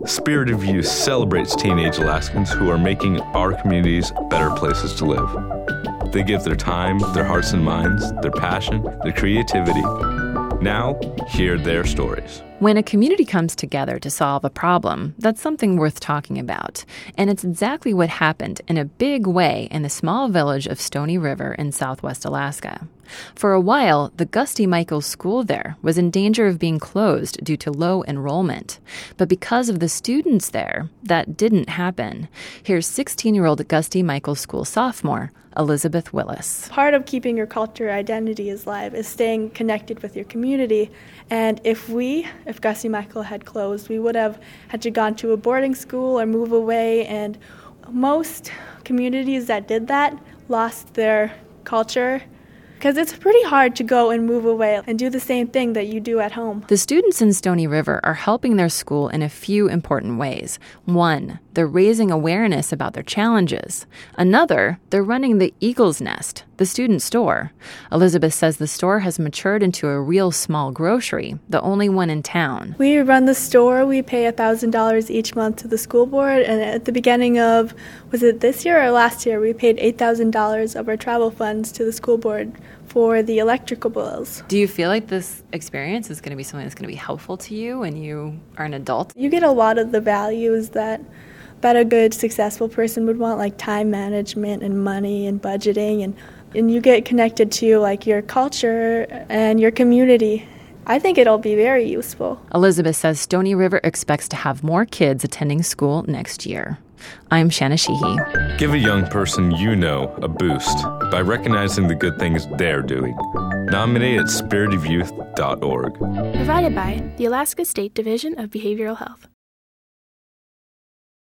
Spirit of Youth celebrates teenage Alaskans who are making our communities better places to live. They give their time, their hearts and minds, their passion, their creativity. Now, hear their stories. When a community comes together to solve a problem, that's something worth talking about. And it's exactly what happened in a big way in the small village of Stony River in southwest Alaska. For a while, the Gusty Michaels School there was in danger of being closed due to low enrollment. But because of the students there, that didn't happen. Here's 16-year-old Gusty Michaels School sophomore, Elizabeth Willis. Part of keeping your culture identity alive is staying connected with your community. And if Gusty Michael had closed, we would have had to gone to a boarding school or move away. And most communities that did that lost their culture, because it's pretty hard to go and move away and do the same thing that you do at home. The students in Stony River are helping their school in a few important ways. One, they're raising awareness about their challenges. Another, they're running the Eagle's Nest, the student store. Elizabeth says the store has matured into a real small grocery, the only one in town. We run the store. We pay $1,000 each month to the school board. And at the beginning of, was it this year or last year, we paid $8,000 of our travel funds to the school board for the electrical bills. Do you feel like this experience is going to be something that's going to be helpful to you when you are an adult? You get a lot of the values that a good, successful person would want, like time management and money and budgeting, and you get connected to like your culture and your community. I think it'll be very useful. Elizabeth says Stony River expects to have more kids attending school next year. I'm Shanna Sheehy. Give a young person you know a boost by recognizing the good things they're doing. Nominate at spiritofyouth.org. Provided by the Alaska State Division of Behavioral Health.